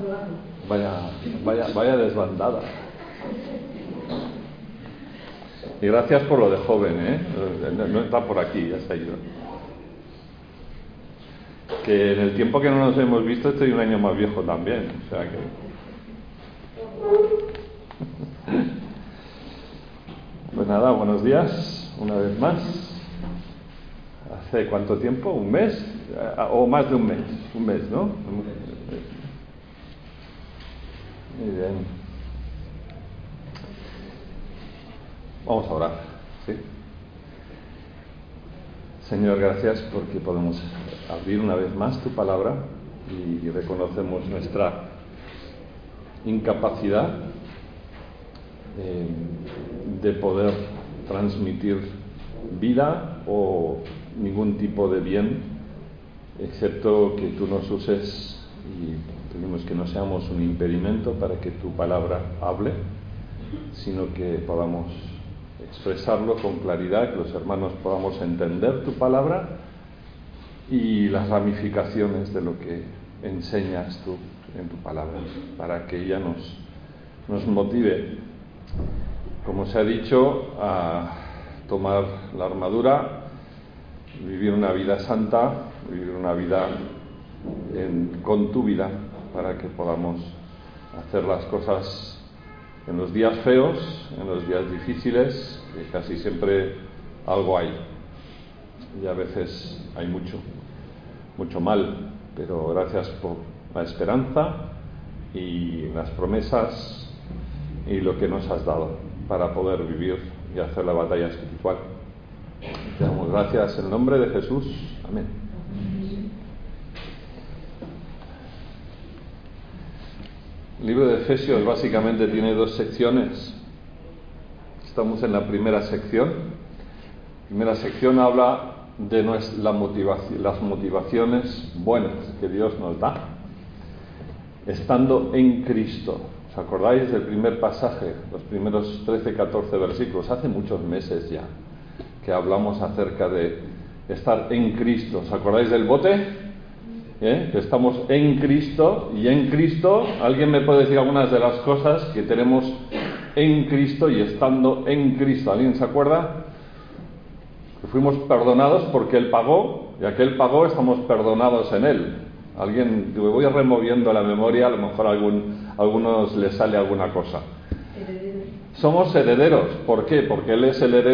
Vaya desbandada. Y gracias por lo de joven, ¿eh? No está por aquí, ya se ha ido. Que en el tiempo que no nos hemos visto estoy un año más viejo también, o sea que... Pues nada, buenos días, una vez más. ¿Hace cuánto tiempo? ¿Un mes? ¿O más de un mes? Un mes, ¿no? Muy bien. Vamos a orar, ¿sí? Señor, gracias porque podemos abrir una vez más tu palabra y reconocemos nuestra incapacidad de poder transmitir vida o ningún tipo de bien, excepto que tú nos uses y pedimos que no seamos un impedimento para que tu palabra hable, sino que podamos expresarlo con claridad, que los hermanos podamos entender tu palabra y las ramificaciones de lo que enseñas tú en tu palabra, para que ella nos motive, como se ha dicho, a tomar la armadura, vivir una vida santa, vivir una vida con tu vida, para que podamos hacer las cosas en los días feos, en los días difíciles, que casi siempre algo hay. Y a veces hay mucho mal, pero gracias por la esperanza y las promesas y lo que nos has dado para poder vivir y hacer la batalla espiritual. Te damos gracias en nombre de Jesús. Amén. El libro de Efesios básicamente tiene dos secciones. Estamos en la primera sección. La primera sección habla de las motivaciones buenas que Dios nos da, estando en Cristo. ¿Os acordáis del primer pasaje, los primeros 13-14 versículos? Hace muchos meses ya que hablamos acerca de estar en Cristo. ¿Os acordáis del bote? Que estamos en Cristo, y en Cristo, ¿alguien me puede decir algunas de las cosas que tenemos en Cristo y estando en Cristo? ¿Alguien se acuerda? Que fuimos perdonados porque Él pagó, y aquel pagó, estamos perdonados en Él. Alguien, me voy removiendo la memoria, a lo mejor a algunos les sale alguna cosa. Somos herederos. ¿Por qué? Porque Él es el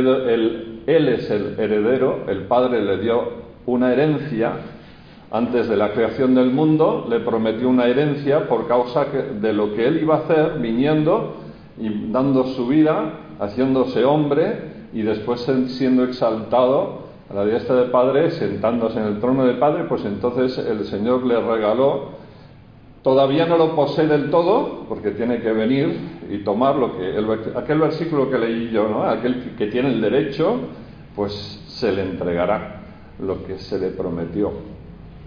heredero, el Padre le dio una herencia. Antes de la creación del mundo le prometió una herencia por causa de lo que Él iba a hacer, viniendo y dando su vida, haciéndose hombre y después siendo exaltado a la diestra del Padre, sentándose en el trono del Padre. Pues entonces el Señor le regaló, todavía no lo posee del todo, porque tiene que venir y tomar aquel versículo que leí yo, ¿no? Aquel que tiene el derecho, pues se le entregará lo que se le prometió.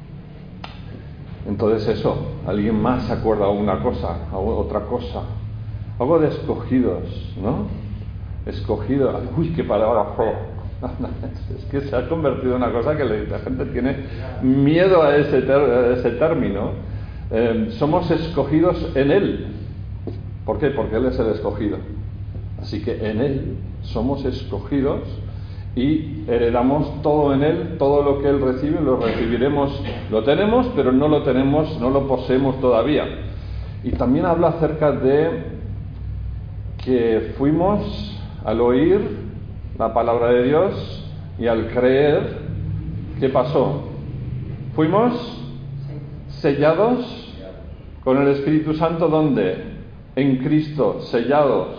Entonces eso, ¿alguien más se acuerda una cosa, otra cosa? Algo de escogidos, ¿no? Escogidos, uy, qué palabra fea. Es que se ha convertido en una cosa que la gente tiene miedo a ese término. Somos escogidos en Él. ¿Por qué? Porque Él es el escogido. Así que en Él somos escogidos y heredamos todo en Él. Todo lo que Él recibe lo recibiremos. Lo tenemos, pero no lo tenemos, no lo poseemos todavía. Y también habla acerca de que fuimos al oír la palabra de Dios y al creer, ¿qué pasó? Fuimos sellados con el Espíritu Santo. ¿Dónde? En Cristo, sellados,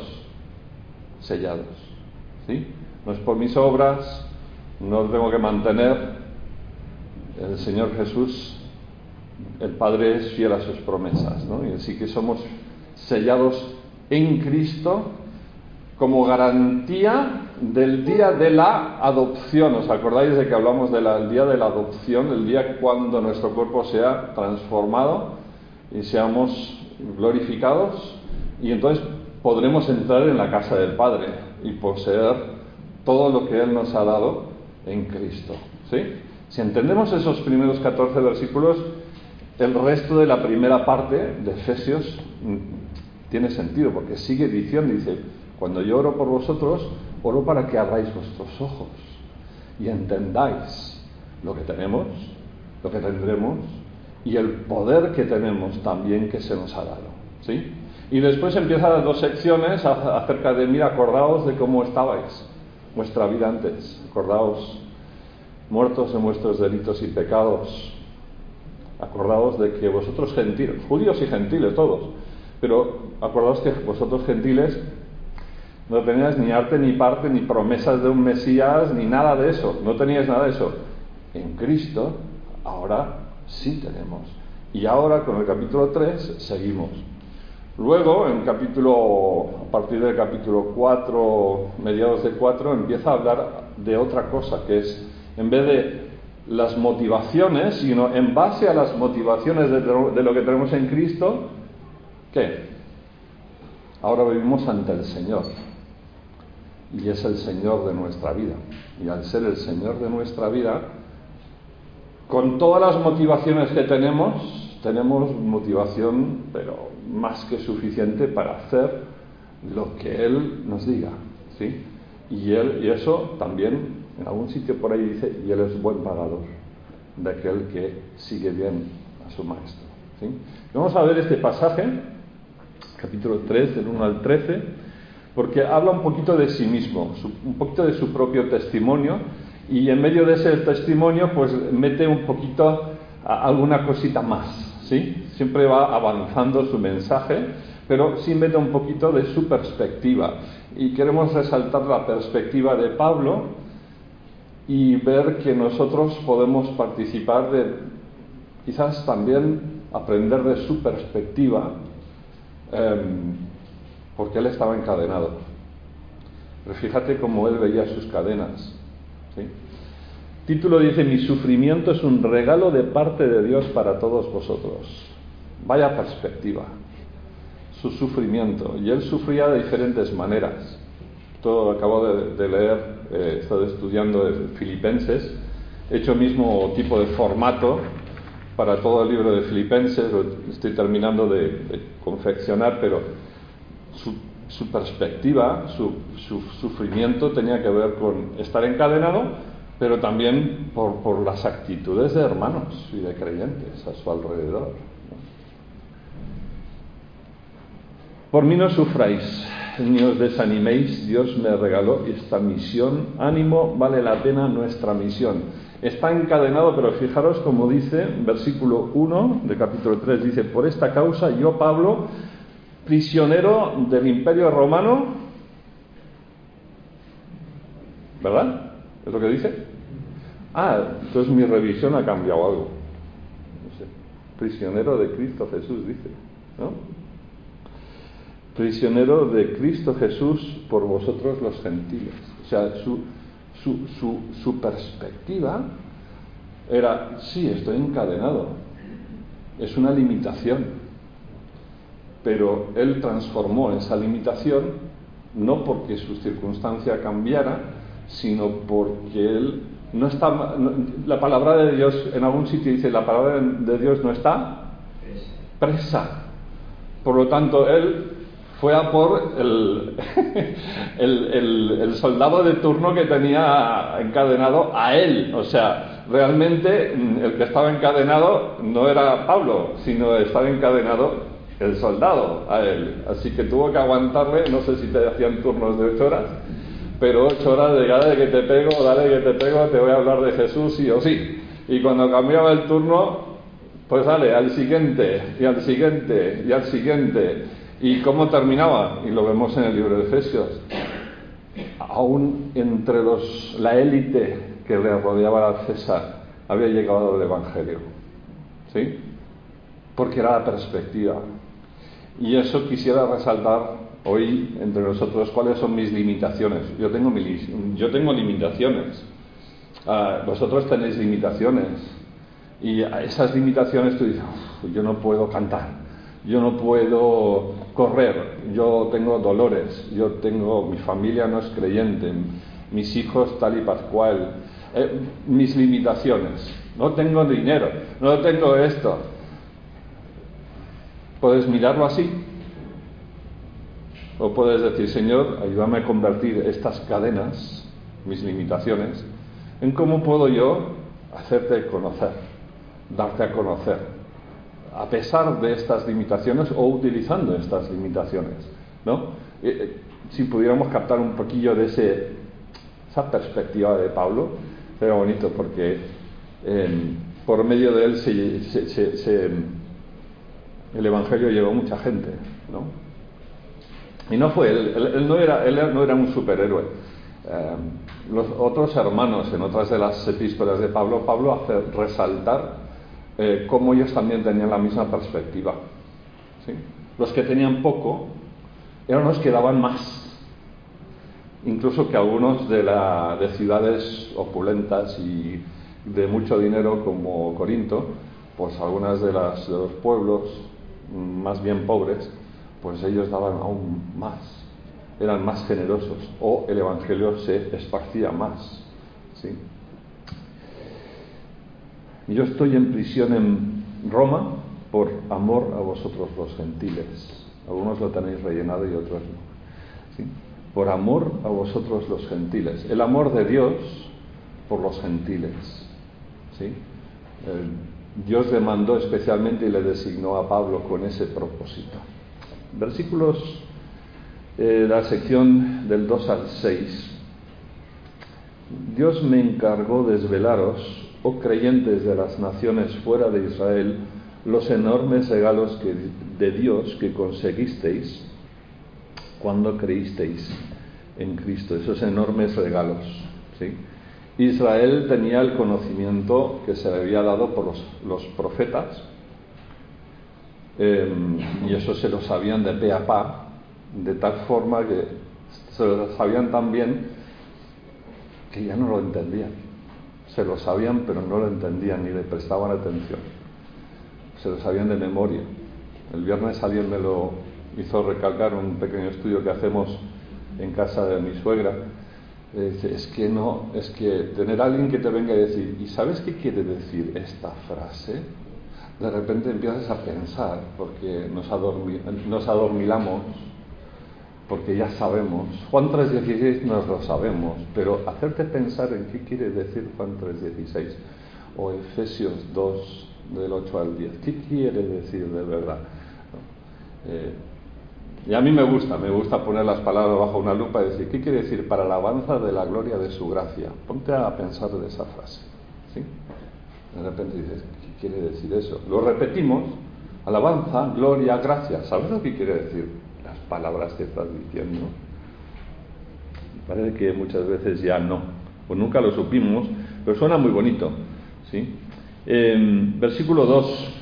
¿sí? No es por mis obras, no os tengo que mantener. El Señor Jesús, el Padre, es fiel a sus promesas, ¿no? Y así que somos sellados en Cristo como garantía del día de la adopción. ¿Os acordáis de que hablamos del día de la adopción? El día cuando nuestro cuerpo sea transformado y seamos glorificados, y entonces podremos entrar en la casa del Padre y poseer todo lo que Él nos ha dado en Cristo, ¿sí? Si entendemos esos primeros 14 versículos, el resto de la primera parte de Efesios tiene sentido, porque sigue diciendo, dice, cuando yo oro por vosotros, oro para que abráis vuestros ojos y entendáis lo que tenemos, lo que tendremos y el poder que tenemos también que se nos ha dado, ¿sí? Y después empieza las dos secciones acerca de, mira, acordaos de cómo estabais vuestra vida antes, acordaos, muertos en vuestros delitos y pecados, acordaos de que vosotros gentiles, judíos y gentiles todos, pero acordaos que vosotros gentiles no teníais ni arte ni parte ni promesas de un Mesías ni nada de eso, no teníais nada de eso. En Cristo ahora sí tenemos, y ahora con el capítulo 3 seguimos. Luego, a partir del capítulo 4, mediados de 4, empieza a hablar de otra cosa, que es, en vez de las motivaciones, sino en base a las motivaciones de lo que tenemos en Cristo, ¿qué? Ahora vivimos ante el Señor, y es el Señor de nuestra vida. Y al ser el Señor de nuestra vida, con todas las motivaciones que tenemos motivación, pero más que suficiente para hacer lo que Él nos diga, ¿sí? Y eso también, en algún sitio por ahí dice, y Él es buen pagador de aquel que sigue bien a su maestro, ¿sí? Vamos a ver este pasaje, capítulo 3, del 1 al 13, porque habla un poquito de sí mismo, un poquito de su propio testimonio, y en medio de ese testimonio pues mete un poquito alguna cosita más, ¿sí? Siempre va avanzando su mensaje, pero sí mete un poquito de su perspectiva, y queremos resaltar la perspectiva de Pablo y ver que nosotros podemos participar de, quizás también aprender de su perspectiva, porque él estaba encadenado. Pero fíjate cómo él veía sus cadenas, ¿sí? Título dice: mi sufrimiento es un regalo de parte de Dios para todos vosotros. Vaya perspectiva, su sufrimiento. Y él sufría de diferentes maneras. Acabo de leer, he estado estudiando Filipenses, he hecho el mismo tipo de formato para todo el libro de Filipenses, lo estoy terminando de confeccionar, pero su perspectiva, su sufrimiento tenía que ver con estar encadenado, pero también por las actitudes de hermanos y de creyentes a su alrededor, ¿no? Por mí no sufráis, ni os desaniméis, Dios me regaló esta misión, ánimo, vale la pena nuestra misión. Está encadenado, pero fijaros como dice, versículo 1 de capítulo 3, dice: por esta causa yo, Pablo, prisionero del Imperio Romano, ¿verdad? ¿Es lo que dice? Entonces mi revisión ha cambiado algo. No sé. Prisionero de Cristo Jesús, dice, ¿no? Prisionero de Cristo Jesús por vosotros los gentiles. O sea, su perspectiva era: sí, estoy encadenado, es una limitación, pero él transformó esa limitación no porque su circunstancia cambiara, sino porque él no está. La palabra de Dios, en algún sitio dice, la palabra de Dios no está presa. Por lo tanto, él fue a por el soldado de turno que tenía encadenado a él. O sea, realmente el que estaba encadenado no era Pablo, sino estaba encadenado el soldado a él. Así que tuvo que aguantarle, no sé si te hacían turnos de 8 horas, pero 8 horas de dale que te pego, te voy a hablar de Jesús sí o sí. Y cuando cambiaba el turno, pues dale, al siguiente, y al siguiente, y al siguiente. ¿Y cómo terminaba? Y lo vemos en el libro de Efesios. Aún entre la élite que le rodeaba a César había llegado el Evangelio, ¿sí? Porque era la perspectiva. Y eso quisiera resaltar hoy entre nosotros. ¿Cuáles son mis limitaciones? Yo tengo limitaciones. Vosotros tenéis limitaciones. Y a esas limitaciones tú dices: yo no puedo cantar, yo no puedo correr, yo tengo dolores, mi familia no es creyente, mis hijos tal y pascual, mis limitaciones, no tengo dinero, no tengo esto. Puedes mirarlo así, o puedes decir: Señor, ayúdame a convertir estas cadenas, mis limitaciones, en cómo puedo yo hacerte conocer, darte a conocer, a pesar de estas limitaciones o utilizando estas limitaciones, ¿no? Si pudiéramos captar un poquillo de esa perspectiva de Pablo, sería bonito, porque por medio de él el Evangelio llegó a mucha gente, ¿no? Y no fue él no era un superhéroe. Los otros hermanos, en otras de las epístolas de Pablo hace resaltar cómo ellos también tenían la misma perspectiva, ¿sí? Los que tenían poco eran los que daban más, incluso que algunos de ciudades opulentas y de mucho dinero como Corinto. Pues algunas de los pueblos más bien pobres, pues ellos daban aún más, eran más generosos, o el Evangelio se esparcía más, ¿sí? Yo estoy en prisión en Roma por amor a vosotros los gentiles. Algunos lo tenéis rellenado y otros no, ¿sí? Por amor a vosotros los gentiles. El amor de Dios por los gentiles, ¿sí? Dios le mandó especialmente y le designó a Pablo con ese propósito. Versículos de la sección del 2 al 6. Dios me encargó desvelaros, oh creyentes de las naciones fuera de Israel, los enormes regalos de Dios que conseguisteis cuando creísteis en Cristo. Esos enormes regalos, ¿sí? Israel tenía el conocimiento que se le había dado por los profetas, y eso se lo sabían de pe a pa, de tal forma que se lo sabían tan bien que ya no lo entendían. Se lo sabían, pero no lo entendían ni le prestaban atención. Se lo sabían de memoria. El viernes alguien me lo hizo recalcar, un pequeño estudio que hacemos en casa de mi suegra. Es que tener a alguien que te venga a decir: ¿y sabes qué quiere decir esta frase? De repente empiezas a pensar, porque nos adormilamos, porque ya sabemos. Juan 3:16 nos lo sabemos, pero hacerte pensar en qué quiere decir Juan 3:16 o Efesios 2 del 8 al 10, ¿qué quiere decir de verdad? Y a mí me gusta poner las palabras bajo una lupa y decir: ¿qué quiere decir? Para la alabanza de la gloria de su gracia. Ponte a pensar de esa frase, ¿sí? De repente dices: ¿qué quiere decir eso? Lo repetimos: alabanza, gloria, gracia. ¿Sabes lo que quiere decir las palabras que estás diciendo? Parece que muchas veces ya no, o nunca lo supimos, pero suena muy bonito, ¿sí? Versículo 2.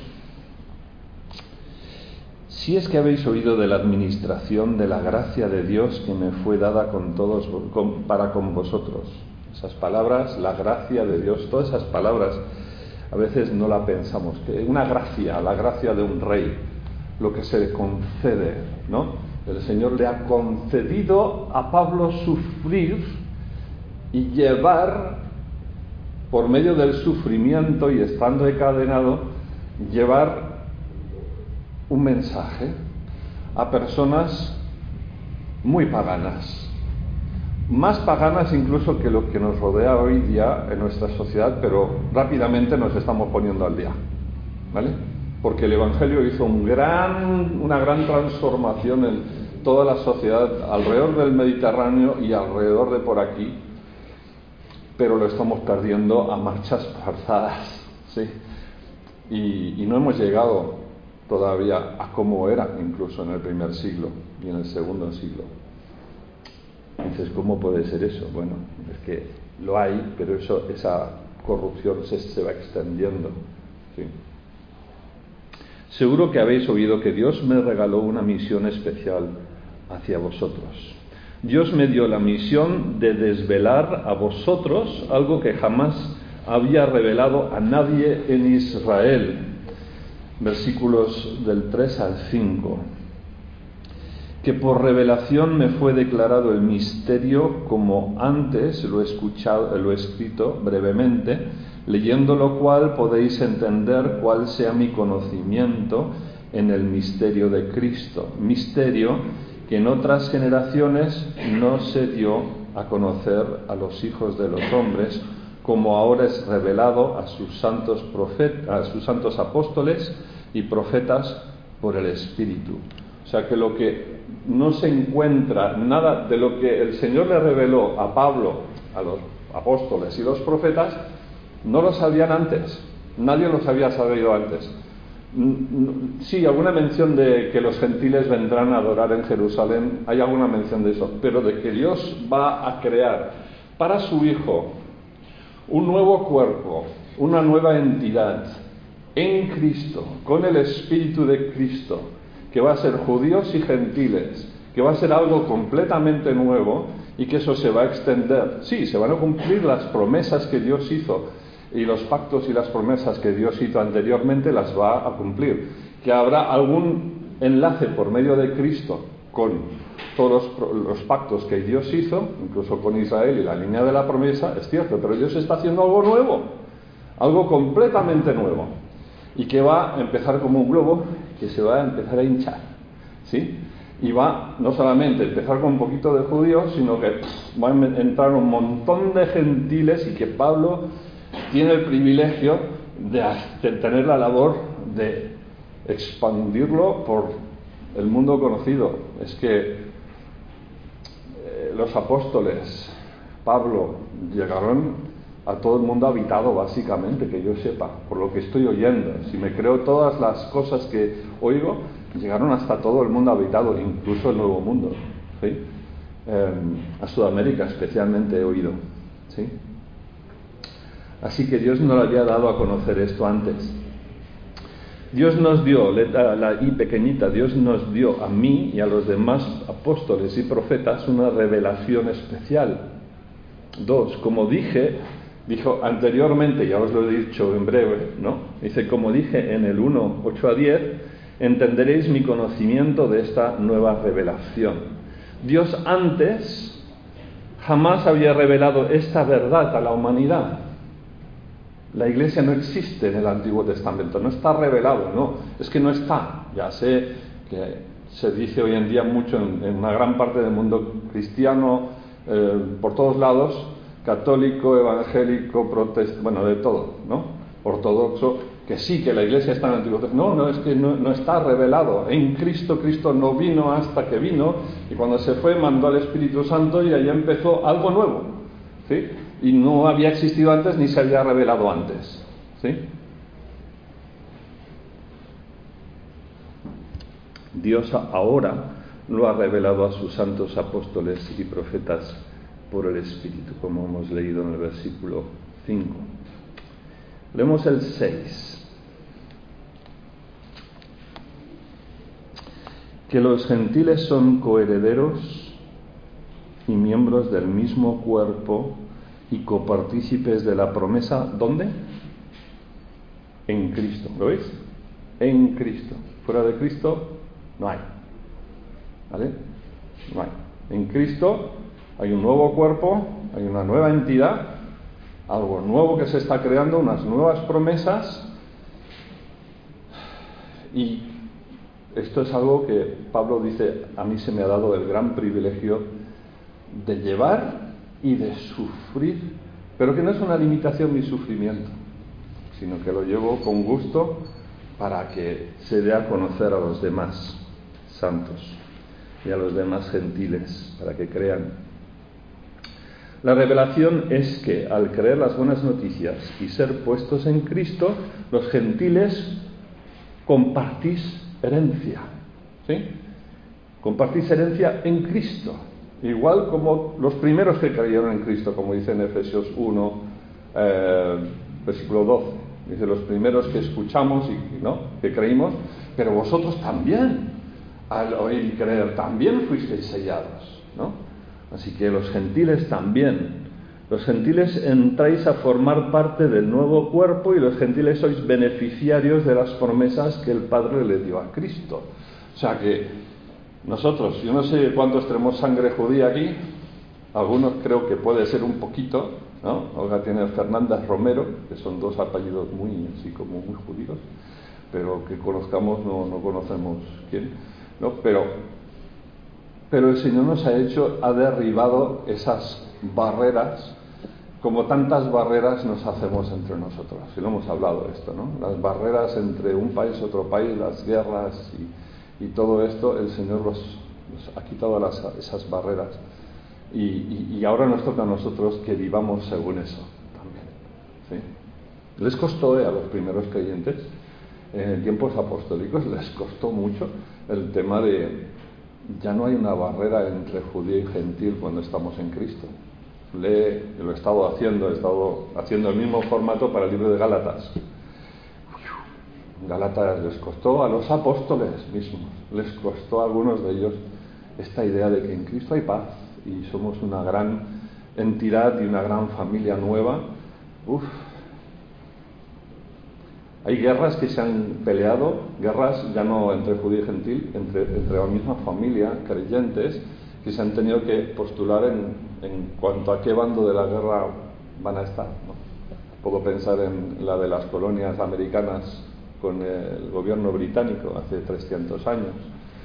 Si es que habéis oído de la administración de la gracia de Dios que me fue dada para con vosotros. Esas palabras, la gracia de Dios, todas esas palabras a veces no la pensamos. Una gracia, la gracia de un rey, lo que se le concede, ¿no? El Señor le ha concedido a Pablo sufrir y llevar, por medio del sufrimiento y estando encadenado, llevar un mensaje a personas muy paganas, más paganas incluso que lo que nos rodea hoy día en nuestra sociedad, pero rápidamente nos estamos poniendo al día, ¿vale? Porque el Evangelio hizo una gran transformación en toda la sociedad alrededor del Mediterráneo y alrededor de por aquí, pero lo estamos perdiendo a marchas forzadas, ¿sí? Y no hemos llegado todavía a cómo era incluso en el primer siglo y en el segundo siglo. Dices: ¿cómo puede ser eso? Bueno, es que lo hay, pero esa corrupción se va extendiendo, ¿sí? Seguro que habéis oído que Dios me regaló una misión especial hacia vosotros. Dios me dio la misión de desvelar a vosotros algo que jamás había revelado a nadie en Israel. Versículos del 3 al 5. Que por revelación me fue declarado el misterio, como antes lo he escrito brevemente, leyendo lo cual podéis entender cuál sea mi conocimiento en el misterio de Cristo. Misterio que en otras generaciones no se dio a conocer a los hijos de los hombres, como ahora es revelado a sus santos apóstoles y profetas por el Espíritu. O sea que lo que no se encuentra, nada de lo que el Señor le reveló a Pablo, a los apóstoles y los profetas, no lo sabían antes. Nadie los había sabido antes. Sí, alguna mención de que los gentiles vendrán a adorar en Jerusalén, hay alguna mención de eso, pero de que Dios va a crear para su Hijo un nuevo cuerpo, una nueva entidad en Cristo, con el Espíritu de Cristo, que va a ser judíos y gentiles, que va a ser algo completamente nuevo y que eso se va a extender. Sí, se van a cumplir las promesas que Dios hizo, y los pactos y las promesas que Dios hizo anteriormente las va a cumplir. Que habrá algún enlace por medio de Cristo con todos los pactos que Dios hizo, incluso con Israel y la línea de la promesa, es cierto, pero Dios está haciendo algo nuevo, algo completamente nuevo, y que va a empezar como un globo que se va a empezar a hinchar, ¿sí? Y va no solamente a empezar con un poquito de judíos, sino que va a entrar un montón de gentiles, y que Pablo tiene el privilegio de tener la labor de expandirlo por el mundo conocido. Es que los apóstoles, Pablo, llegaron a todo el mundo habitado, básicamente, que yo sepa, por lo que estoy oyendo. Si me creo todas las cosas que oigo, llegaron hasta todo el mundo habitado, incluso el Nuevo Mundo, ¿sí? A Sudamérica especialmente he oído, ¿sí? Así que Dios no le había dado a conocer esto antes. Dios nos dio, la I pequeñita, Dios nos dio a mí y a los demás apóstoles y profetas una revelación especial. 2, como dijo anteriormente, ya os lo he dicho en breve, ¿no? Dice, como dije en el 1, 8 a 10, entenderéis mi conocimiento de esta nueva revelación. Dios antes jamás había revelado esta verdad a la humanidad. La Iglesia no existe en el Antiguo Testamento, no está revelado, no, es que no está. Ya sé que se dice hoy en día mucho en una gran parte del mundo cristiano, por todos lados, católico, evangélico, protestante, bueno, de todo, ¿no? Ortodoxo, que sí, que la Iglesia está en el Antiguo Testamento. No, es que no está revelado. En Cristo, Cristo no vino hasta que vino, y cuando se fue mandó al Espíritu Santo y ahí empezó algo nuevo, ¿sí? Y no había existido antes ni se había revelado antes, ¿sí? Dios ahora lo ha revelado a sus santos apóstoles y profetas por el Espíritu, como hemos leído en el versículo 5. Leemos el 6. Que los gentiles son coherederos y miembros del mismo cuerpo y copartícipes de la promesa, ¿dónde? En Cristo, ¿lo veis? En Cristo. Fuera de Cristo no hay, ¿vale? No hay. En Cristo hay un nuevo cuerpo, hay una nueva entidad, algo nuevo que se está creando, unas nuevas promesas, y esto es algo que Pablo dice, a mí se me ha dado el gran privilegio de llevar y de sufrir, pero que no es una limitación mi sufrimiento, sino que lo llevo con gusto para que se dé a conocer a los demás santos y a los demás gentiles, para que crean. La revelación es que al creer las buenas noticias y ser puestos en Cristo, los gentiles compartís herencia, ¿sí? Compartís herencia en Cristo. Igual como los primeros que creyeron en Cristo, como dice en Efesios 1, versículo 12. Dice, los primeros que escuchamos y ¿no? que creímos, pero vosotros también, al oír y creer, también fuisteis sellados, ¿no? Así que los gentiles también. Los gentiles entráis a formar parte del nuevo cuerpo, y los gentiles sois beneficiarios de las promesas que el Padre le dio a Cristo. O sea que nosotros, yo no sé cuántos tenemos sangre judía aquí, algunos creo que puede ser un poquito, ¿no? Olga tiene Fernández Romero, que son dos apellidos muy, así como muy judíos, pero que conozcamos no conocemos quién, ¿no? Pero el Señor nos ha derribado esas barreras, como tantas barreras nos hacemos entre nosotros, y lo hemos hablado esto, ¿no? Las barreras entre un país y otro país, las guerras y todo esto, el Señor los ha quitado esas barreras, y ahora nos toca a nosotros que vivamos según eso también, ¿sí? Les costó a los primeros creyentes, en tiempos apostólicos, les costó mucho el tema de ya no hay una barrera entre judío y gentil cuando estamos en Cristo. Lo he estado haciendo el mismo formato para el libro de Gálatas. Gálatas les costó a los apóstoles mismos, les costó a algunos de ellos esta idea de que en Cristo hay paz y somos una gran entidad y una gran familia nueva. Hay guerras que se han peleado, guerras ya no entre judío y gentil, entre la misma familia, creyentes, que se han tenido que postular en cuanto a qué bando de la guerra van a estar, ¿no? Puedo pensar en la de las colonias americanas con el gobierno británico hace 300 años.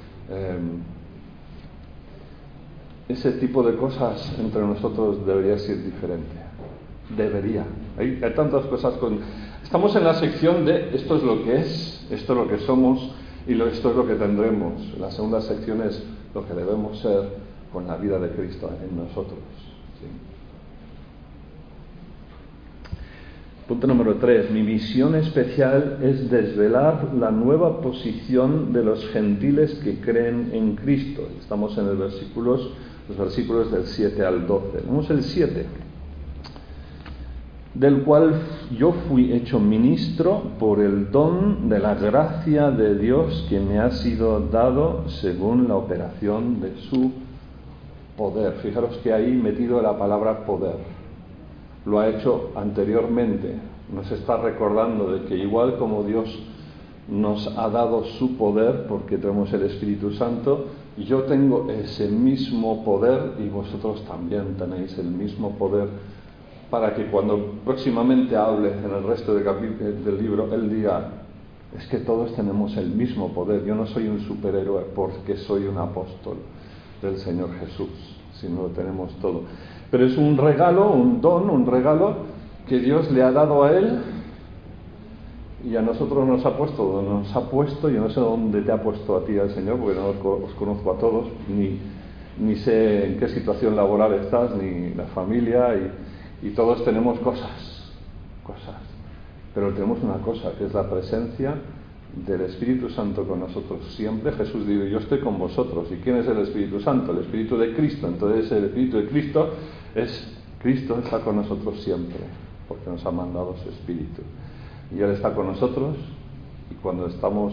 Ese tipo de cosas entre nosotros debería ser diferente. Debería. Hay tantas cosas Estamos en la sección de esto es lo que es, esto es lo que somos y esto es lo que tendremos. La segunda sección es lo que debemos ser con la vida de Cristo en nosotros. ¿Sí? Punto número 3. Mi misión especial es desvelar la nueva posición de los gentiles que creen en Cristo. Estamos en los versículos del 7 al 12. Vamos el 7. Del cual yo fui hecho ministro por el don de la gracia de Dios que me ha sido dado según la operación de su poder. Fijaros que ahí metido la palabra poder. Lo ha hecho anteriormente. Nos está recordando de que igual como Dios nos ha dado su poder, porque tenemos el Espíritu Santo, yo tengo ese mismo poder y vosotros también tenéis el mismo poder, para que cuando próximamente hable en el resto del libro, él diga, es que todos tenemos el mismo poder. Yo no soy un superhéroe porque soy un apóstol del Señor Jesús, sino lo tenemos todo. Pero es un regalo, un don, un regalo que Dios le ha dado a él y a nosotros nos ha puesto, yo no sé dónde te ha puesto a ti el Señor, porque no os conozco a todos, ni sé en qué situación laboral estás, ni la familia, y todos tenemos cosas, pero tenemos una cosa, que es la presencia del Espíritu Santo con nosotros siempre. Jesús dijo, yo estoy con vosotros. ¿Y quién es el Espíritu Santo? El Espíritu de Cristo. Entonces el Espíritu de Cristo Cristo está con nosotros siempre, porque nos ha mandado su Espíritu. Y Él está con nosotros, y cuando estamos,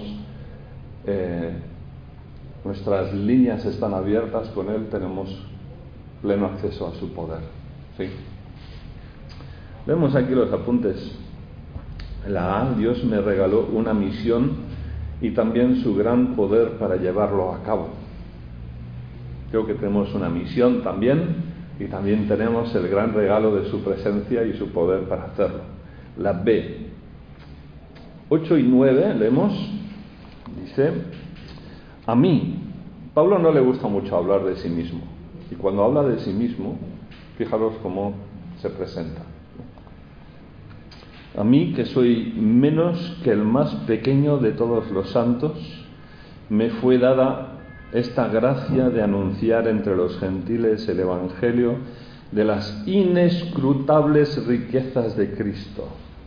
nuestras líneas están abiertas con Él, tenemos pleno acceso a su poder. ¿Sí? Vemos aquí los apuntes. La A, Dios me regaló una misión y también su gran poder para llevarlo a cabo. Creo que tenemos una misión también, y también tenemos el gran regalo de su presencia y su poder para hacerlo. La B, 8 y 9, leemos, dice, a mí, Pablo no le gusta mucho hablar de sí mismo, y cuando habla de sí mismo, fijaros cómo se presenta. A mí, que soy menos que el más pequeño de todos los santos, me fue dada esta gracia de anunciar entre los gentiles el Evangelio de las inescrutables riquezas de Cristo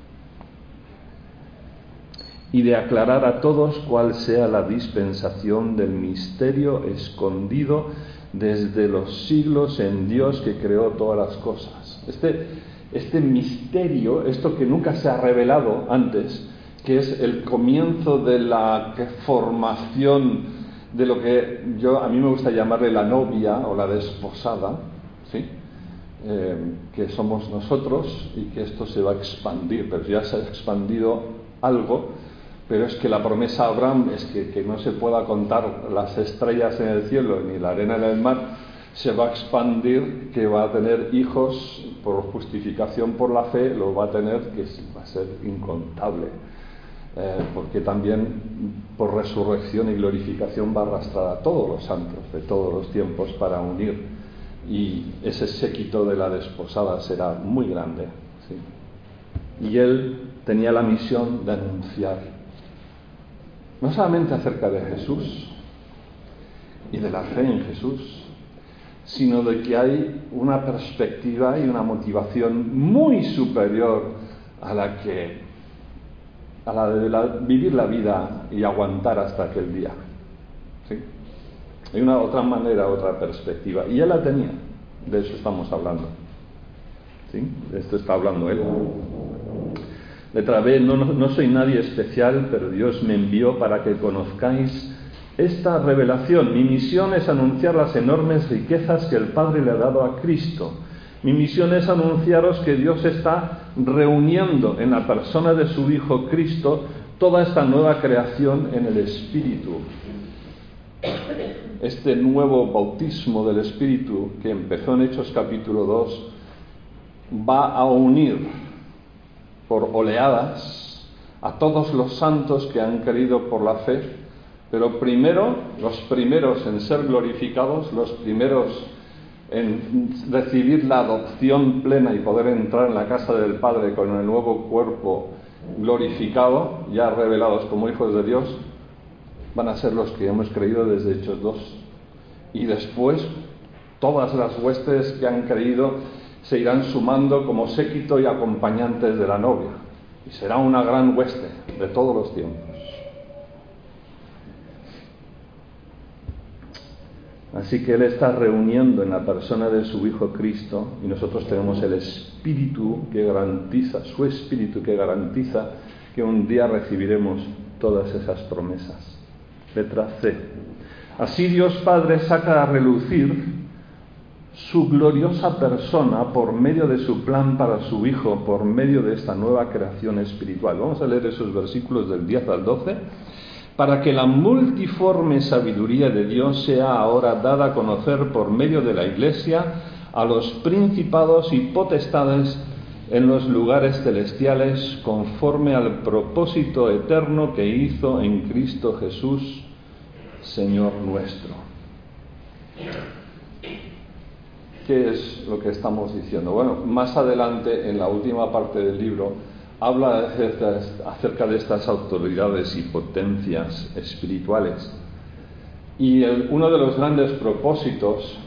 y de aclarar a todos cuál sea la dispensación del misterio escondido desde los siglos en Dios que creó todas las cosas. Este misterio, esto que nunca se ha revelado antes, que es el comienzo de la formación de lo que a mí me gusta llamarle la novia o la desposada, ¿sí? Que somos nosotros, y que esto se va a expandir, pero ya se ha expandido algo, pero es que la promesa a Abraham es que no se pueda contar las estrellas en el cielo ni la arena en el mar. Se va a expandir, que va a tener hijos por justificación por la fe, lo va a tener, que va a ser incontable. porque también por resurrección y glorificación va a arrastrar a todos los santos de todos los tiempos para unir, y ese séquito de la desposada será muy grande, ¿sí? Y él tenía la misión de anunciar no solamente acerca de Jesús y de la fe en Jesús, sino de que hay una perspectiva y una motivación muy superior a la de vivir la vida y aguantar hasta aquel día, ¿sí? Hay una otra manera, otra perspectiva, y él la tenía. De eso estamos hablando, ¿sí? De esto está hablando él. Letra B: no soy nadie especial, pero Dios me envió para que conozcáis esta revelación. Mi misión es anunciar las enormes riquezas que el Padre le ha dado a Cristo. Mi misión es anunciaros que Dios está reuniendo en la persona de su Hijo Cristo toda esta nueva creación en el Espíritu. Este nuevo bautismo del Espíritu que empezó en Hechos capítulo 2 va a unir por oleadas a todos los santos que han creído por la fe, pero primero, los primeros en ser glorificados, los primeros en recibir la adopción plena y poder entrar en la casa del Padre con el nuevo cuerpo glorificado, ya revelados como hijos de Dios, van a ser los que hemos creído desde Hechos 2. Y después todas las huestes que han creído se irán sumando como séquito y acompañantes de la novia, y será una gran hueste de todos los tiempos. Así que Él está reuniendo en la persona de su Hijo Cristo, y nosotros tenemos el Espíritu que garantiza, su Espíritu que garantiza que un día recibiremos todas esas promesas. Letra C. Así Dios Padre saca a relucir su gloriosa persona por medio de su plan para su Hijo, por medio de esta nueva creación espiritual. Vamos a leer esos versículos del 10 al 12. Para que la multiforme sabiduría de Dios sea ahora dada a conocer por medio de la Iglesia a los principados y potestades en los lugares celestiales, conforme al propósito eterno que hizo en Cristo Jesús, Señor nuestro. ¿Qué es lo que estamos diciendo? Bueno, más adelante, en la última parte del libro, habla acerca de estas autoridades y potencias espirituales. Y uno de los grandes propósitos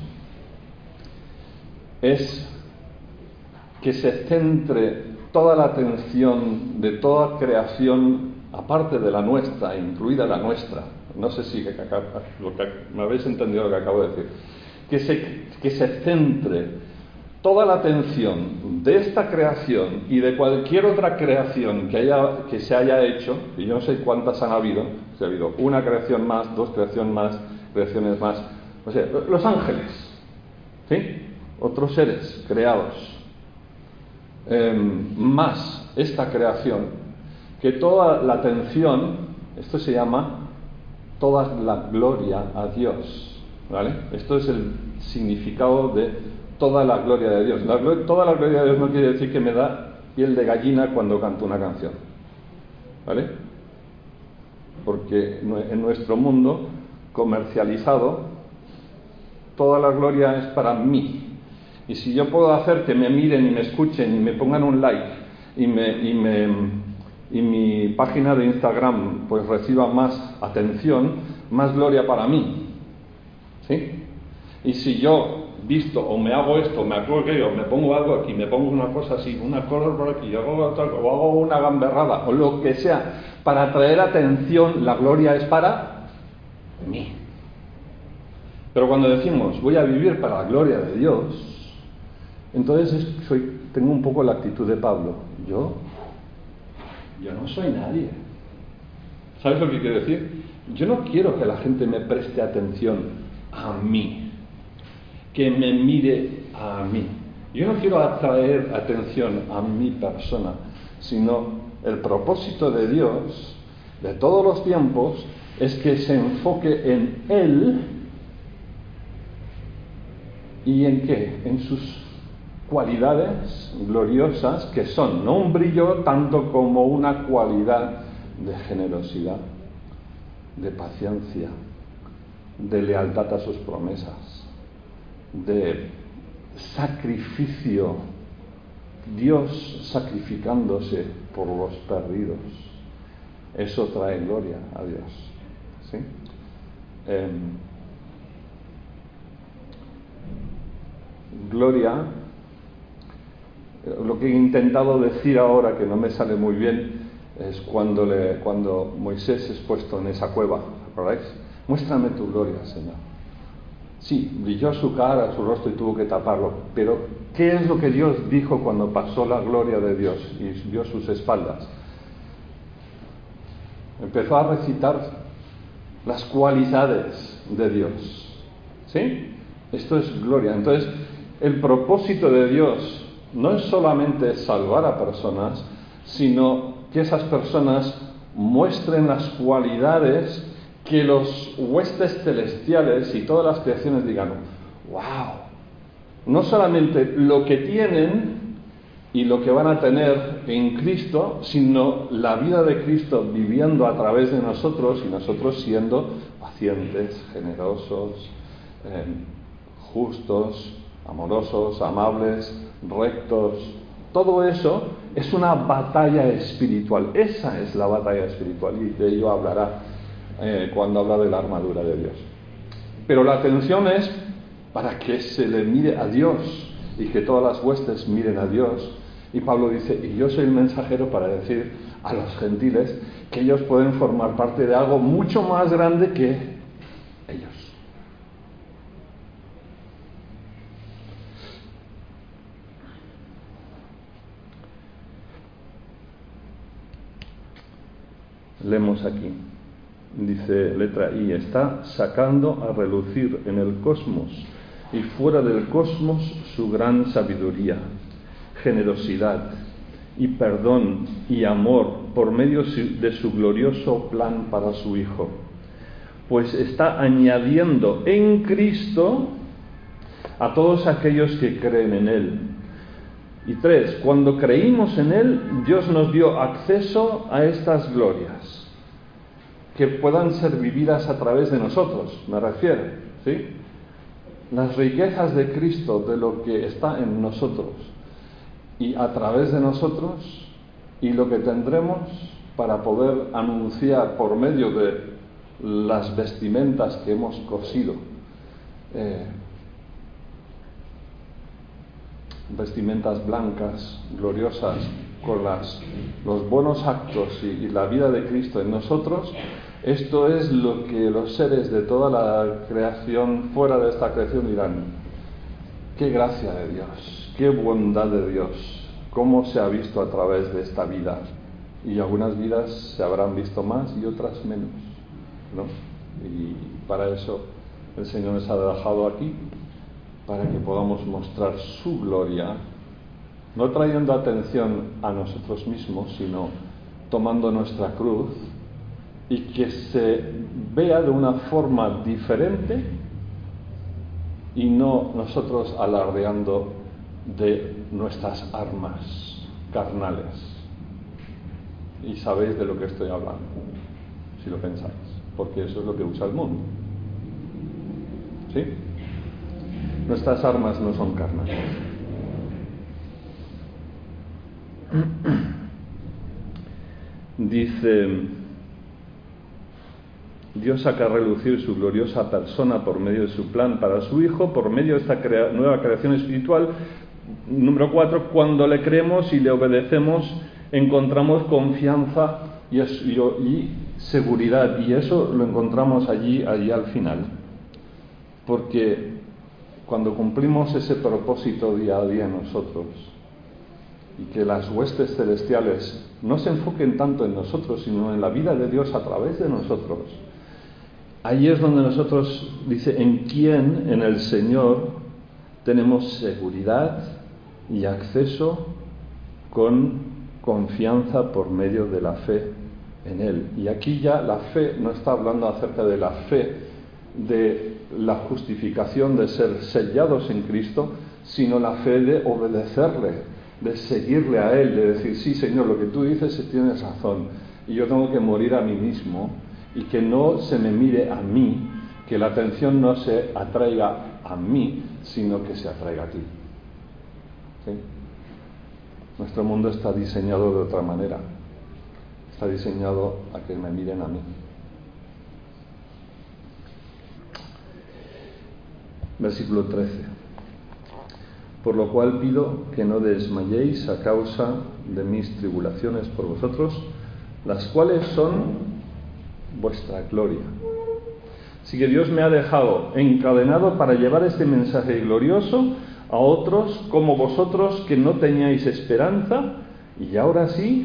es que se centre toda la atención de toda creación, aparte de la nuestra, incluida la nuestra. No sé si me habéis entendido lo que acabo de decir. Que se centre toda la atención de esta creación y de cualquier otra creación que se haya hecho, y yo no sé cuántas han habido, si ha habido una creación más, dos creaciones más, o sea, los ángeles, ¿sí? Otros seres creados, más esta creación, que toda la atención, esto se llama toda la gloria a Dios, ¿vale? Esto es el significado de toda la gloria de Dios. Toda la gloria de Dios no quiere decir que me da piel de gallina cuando canto una canción, ¿vale? Porque en nuestro mundo comercializado, toda la gloria es para mí. Y si yo puedo hacer que me miren y me escuchen y me pongan un like y mi página de Instagram pues reciba más atención, más gloria para mí, ¿sí? Y si yo visto o me hago esto, me hago aquello, me pongo algo aquí, me pongo una cosa así, una cosa por aquí, o hago una gamberrada o lo que sea para atraer atención, la gloria es para mí. Pero cuando decimos voy a vivir para la gloria de Dios, entonces tengo un poco la actitud de Pablo. Yo no soy nadie. ¿Sabes lo que quiero decir? Yo no quiero que la gente me preste atención a mí, que me mire a mí. Yo no quiero atraer atención a mi persona, sino el propósito de Dios de todos los tiempos es que se enfoque en Él. ¿Y en qué? En sus cualidades gloriosas, que son no un brillo tanto como una cualidad de generosidad, de paciencia, de lealtad a sus promesas, de sacrificio, Dios sacrificándose por los perdidos. Eso trae gloria a Dios, ¿sí? Gloria, lo que he intentado decir ahora, que no me sale muy bien, es cuando Moisés es puesto en esa cueva, ¿recordáis? Muéstrame tu gloria, Señor. Sí, brilló su cara, su rostro y tuvo que taparlo, pero ¿qué es lo que Dios dijo cuando pasó la gloria de Dios y vio sus espaldas? Empezó a recitar las cualidades de Dios, ¿sí? Esto es gloria. Entonces, el propósito de Dios no es solamente salvar a personas, sino que esas personas muestren las cualidades que los huestes celestiales y todas las creaciones digan: ¡wow! No solamente lo que tienen y lo que van a tener en Cristo, sino la vida de Cristo viviendo a través de nosotros y nosotros siendo pacientes, generosos, justos, amorosos, amables, rectos. Todo eso es una batalla espiritual. Esa es la batalla espiritual, y de ello hablará cuando habla de la armadura de Dios. Pero la atención es para que se le mire a Dios y que todas las huestes miren a Dios. Y Pablo dice: y yo soy el mensajero para decir a los gentiles que ellos pueden formar parte de algo mucho más grande que ellos. Leemos aquí, dice letra I: está sacando a relucir en el cosmos y fuera del cosmos su gran sabiduría, generosidad y perdón y amor por medio de su glorioso plan para su Hijo. Pues está añadiendo en Cristo a todos aquellos que creen en Él. Y 3, cuando creímos en Él, Dios nos dio acceso a estas glorias, que puedan ser vividas a través de nosotros, me refiero, ¿sí? Las riquezas de Cristo, de lo que está en nosotros y a través de nosotros, y lo que tendremos para poder anunciar por medio de las vestimentas que hemos cosido, vestimentas blancas, gloriosas, con los buenos actos y la vida de Cristo en nosotros. Esto es lo que los seres de toda la creación, fuera de esta creación, dirán: qué gracia de Dios, qué bondad de Dios, cómo se ha visto a través de esta vida. Y algunas vidas se habrán visto más y otras menos, ¿no? Y para eso el Señor nos ha dejado aquí, para que podamos mostrar su gloria, no trayendo atención a nosotros mismos, sino tomando nuestra cruz, y que se vea de una forma diferente y no nosotros alardeando de nuestras armas carnales. Y sabéis de lo que estoy hablando, si lo pensáis, porque eso es lo que usa el mundo, ¿sí? Nuestras armas no son carnales. Dice: Dios saca a relucir su gloriosa persona por medio de su plan para su Hijo, por medio de esta nueva creación espiritual. Número 4, cuando le creemos y le obedecemos, encontramos confianza y seguridad, y eso lo encontramos allí al final, porque cuando cumplimos ese propósito día a día en nosotros, y que las huestes celestiales no se enfoquen tanto en nosotros, sino en la vida de Dios a través de nosotros, ahí es donde nosotros, dice, en quién, en el Señor, tenemos seguridad y acceso con confianza por medio de la fe en Él. Y aquí ya la fe no está hablando acerca de la fe de la justificación, de ser sellados en Cristo, sino la fe de obedecerle, de seguirle a Él, de decir: sí, Señor, lo que tú dices tienes razón, y yo tengo que morir a mí mismo y que no se me mire a mí, que la atención no se atraiga a mí, sino que se atraiga a ti. ¿Sí? Nuestro mundo está diseñado de otra manera. Está diseñado a que me miren a mí. Versículo 13. Por lo cual pido que no desmayéis a causa de mis tribulaciones por vosotros, las cuales son vuestra gloria. Así que Dios me ha dejado encadenado para llevar este mensaje glorioso a otros como vosotros que no teníais esperanza, y ahora sí,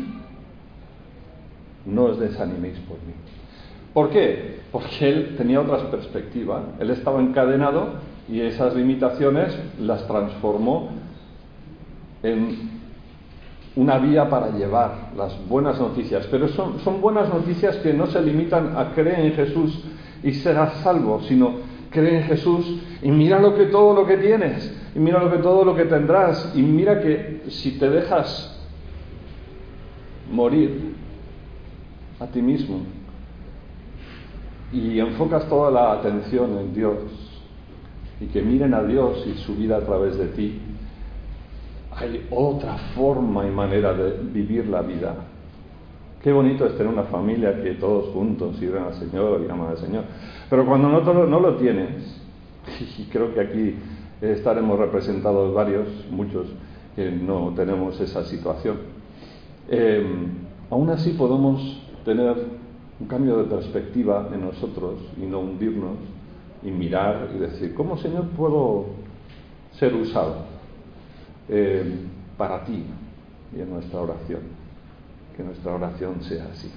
no os desaniméis por mí. ¿Por qué? Porque él tenía otras perspectivas. Él estaba encadenado y esas limitaciones las transformó en una vía para llevar las buenas noticias. Pero son buenas noticias que no se limitan a creer en Jesús y serás salvo, sino cree en Jesús y mira todo lo que tienes, y mira todo lo que tendrás, y mira que si te dejas morir a ti mismo y enfocas toda la atención en Dios y que miren a Dios y su vida a través de ti, hay otra forma y manera de vivir la vida. Qué bonito es tener una familia que todos juntos sirven al Señor y aman al Señor. Pero cuando no lo tienes, y creo que aquí estaremos representados muchos que no tenemos esa situación, aún así podemos tener un cambio de perspectiva en nosotros y no hundirnos y mirar y decir, ¿cómo, Señor, puedo ser usado para ti? Y en nuestra oración, que nuestra oración sea así.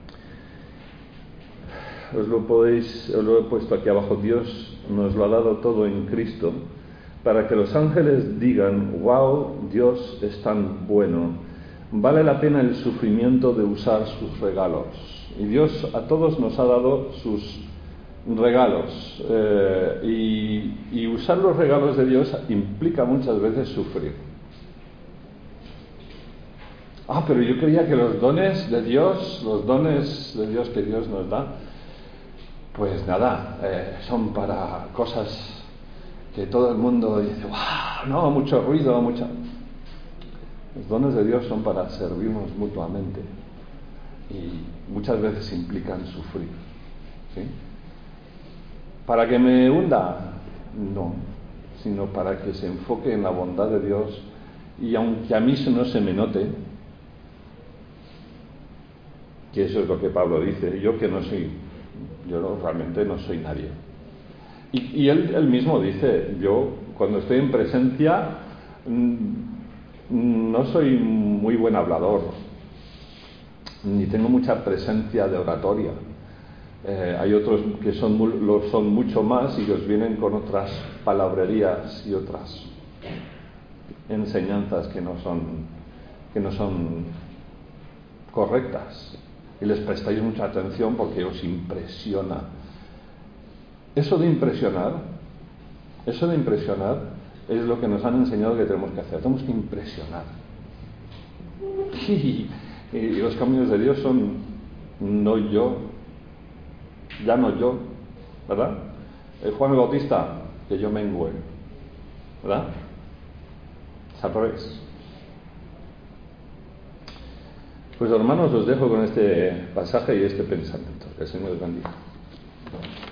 Os lo he puesto aquí abajo. Dios nos lo ha dado todo en Cristo para que los ángeles digan, wow, Dios es tan bueno, vale la pena el sufrimiento de usar sus regalos. Y Dios a todos nos ha dado sus regalos, y usar los regalos de Dios implica muchas veces sufrir. Pero yo creía que los dones de Dios que Dios nos da, pues nada, son para cosas que todo el mundo dice, ¡wow! No, mucho ruido, Los dones de Dios son para servirnos mutuamente y muchas veces implican sufrir. ¿Sí? ¿Para que me hunda? No, sino para que se enfoque en la bondad de Dios, y aunque a mí eso no se me note, que eso es lo que Pablo dice, yo realmente no soy nadie. Y él mismo dice, yo cuando estoy en presencia no soy muy buen hablador, ni tengo mucha presencia de oratoria. Hay otros que lo son mucho más y que os vienen con otras palabrerías y otras enseñanzas que no son correctas. Y les prestáis mucha atención porque os impresiona. Eso de impresionar es lo que nos han enseñado que tenemos que hacer. Tenemos que impresionar. Y los caminos de Dios son no yo, ¿verdad? Juan el Bautista, que yo mengüe, ¿verdad? Es al revés. Pues hermanos, os dejo con este pasaje y este pensamiento. Que el Señor os bendiga.